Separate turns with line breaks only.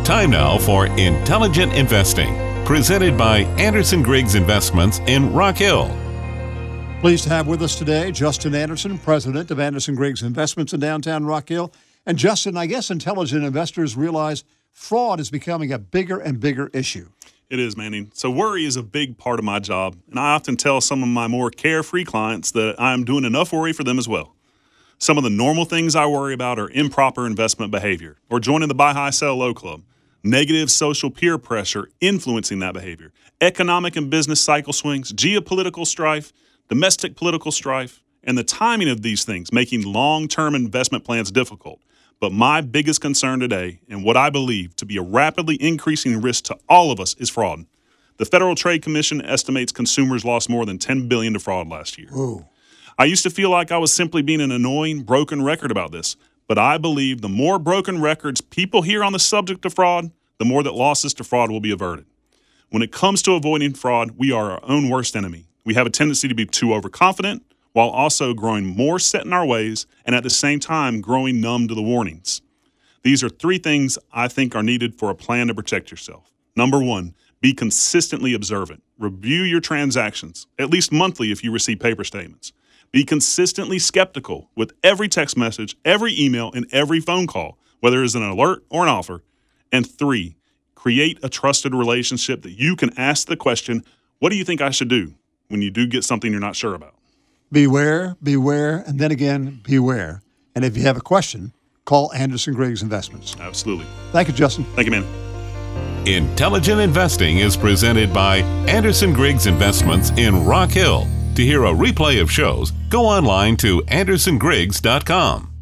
Time now for Intelligent Investing, presented by Anderson Griggs Investments in Rock Hill.
Pleased to have with us today Justin Anderson, president of Anderson Griggs Investments in downtown Rock Hill. And Justin, I guess intelligent investors realize fraud is becoming a bigger and bigger issue.
It is, Manny. So worry is a big part of my job, and I often tell some of my more carefree clients that I'm doing enough worry for them as well. Some of the normal things I worry about are improper investment behavior, or joining the buy high, sell low club, negative social peer pressure influencing that behavior, economic and business cycle swings, geopolitical strife, domestic political strife, and the timing of these things making long-term investment plans difficult. But my biggest concern today, and what I believe to be a rapidly increasing risk to all of us, is fraud. The Federal Trade Commission estimates consumers lost more than $10 billion to fraud last year.
Ooh.
I used to feel like I was simply being an annoying, broken record about this, but I believe the more broken records people hear on the subject of fraud, the more that losses to fraud will be averted. When it comes to avoiding fraud, we are our own worst enemy. We have a tendency to be too overconfident, while also growing more set in our ways and at the same time growing numb to the warnings. These are three things I think are needed for a plan to protect yourself. Number one, be consistently observant. Review your transactions, at least monthly if you receive paper statements. Be consistently skeptical with every text message, every email, and every phone call, whether it's an alert or an offer. And three, create a trusted relationship that you can ask the question, what do you think I should do when you do get something you're not sure about?
Beware, and then again, beware. And if you have a question, call Anderson Griggs Investments.
Absolutely.
Thank you, Justin.
Thank you, man.
Intelligent Investing is presented by Anderson Griggs Investments in Rock Hill. To hear a replay of shows, go online to andersongriggs.com.